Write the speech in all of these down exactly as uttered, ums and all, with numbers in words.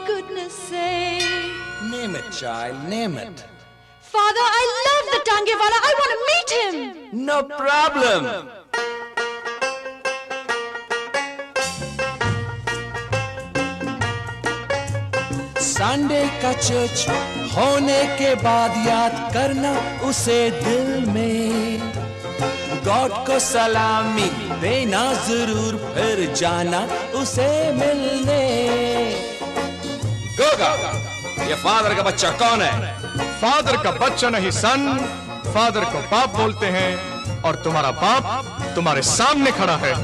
goodness sake. Name it, child, name it. Father, I love the Tangewala. I want to meet him. No problem. Sunday का church होने के बाद याद करना उसे दिल में, गॉड को सलामी देना जरूर, फिर जाना उसे मिलने। गोगा, ये फादर का बच्चा कौन है? फादर का बच्चा नहीं सन, फादर को बाप बोलते हैं और तुम्हारा बाप तुम्हारे सामने खड़ा है।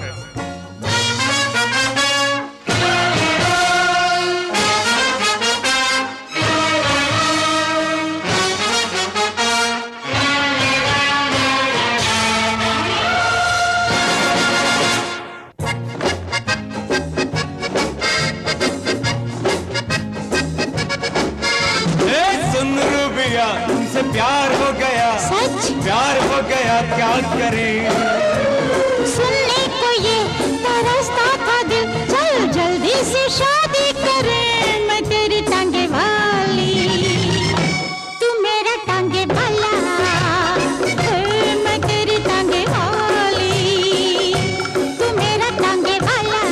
तुमसे प्यार हो गया, सच? प्यार हो गया, क्या करें? सुनने को ये तरसता था दिल, चल जल्दी से शादी करें। मैं तेरी टांगे वाली, तू मेरा टांगे वाला, मैं तेरी टांगे वाली, तू मेरा टांगे वाला।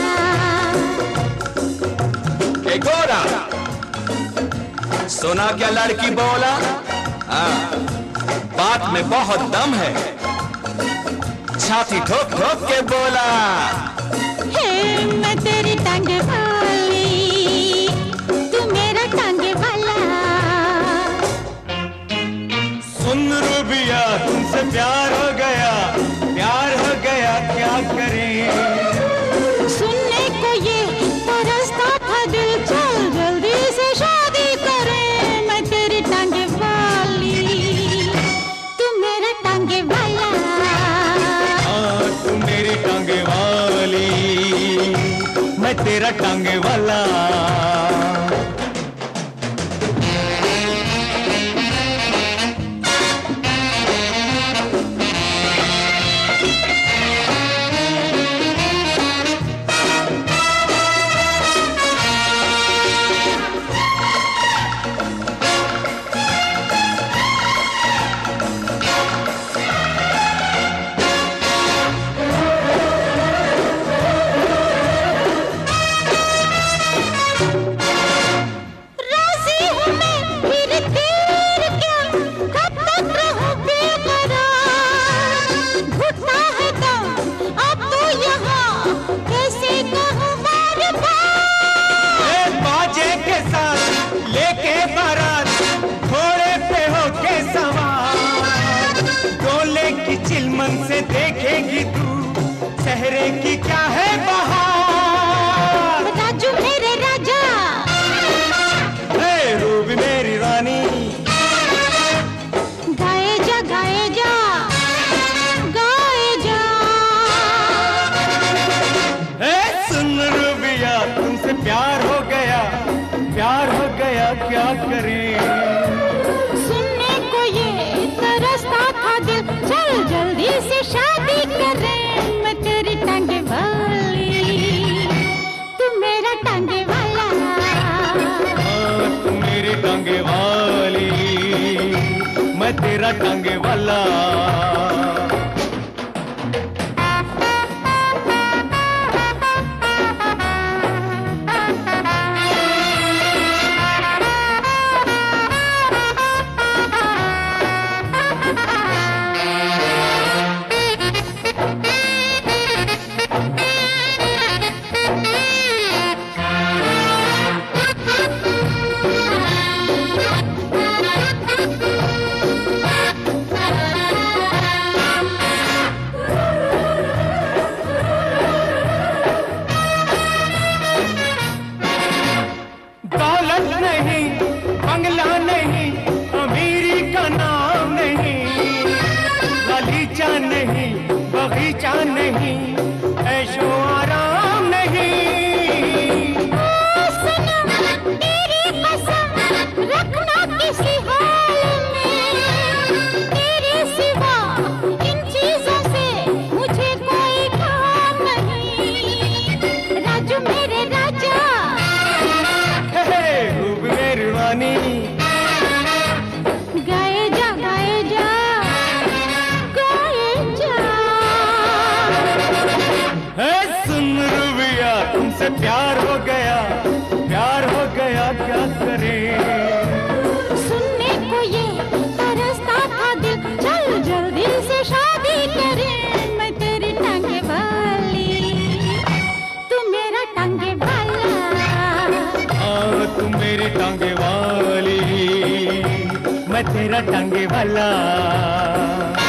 ए गोरा, सुना क्या लड़की बोला? हाँ, बात में बहुत दम है, छाती ठोक ठोक के बोला। हे मैं तेरी टांगे वाली, तू मेरा टांगे वाला। सुन रूबिया, तुमसे प्यार हो गया, प्यार हो गया, क्या करें? सुनने को ये तरसता था दिल, चल जल्दी से शादी करें। मैं तेरी टांगे वाली, तू मेरा टांगे वाला। हाँ, तू मेरी टांगे वाली, मैं तेरा टांगे वाला। चिलमन से देखेगी तू सहरे की क्या है बहार। राजू मेरे राजा, हे रूबी मेरी रानी, गाए जा गाए जा गाए जा। हे सुन रूबिया, तुमसे प्यार हो गया, प्यार हो गया, क्या करें? सुनने को ये तरसता था दिल, चल जल्दी से शादी करें। मैं तेरी टांगे वाली, तू मेरा टांगे वाला। हाँ, तू मेरी टांगे वाली, मैं तेरा टांगे वाला। नहीं, बगीचा नहीं, ऐशो आराम नहीं। सनम तेरी कसम रखना किसी हाल में, तेरे सिवा इन चीजों से मुझे कोई काम नहीं। राजू मेरे राजा, हे क्या करें। सुनने को ये तरसता था दिल, चल जल्दी से शादी करें। मैं तेरी टांगे वाली, तू मेरा टांगे वाला। हाँ तू मेरी टांगे वाली, मैं तेरा टांगे वाला।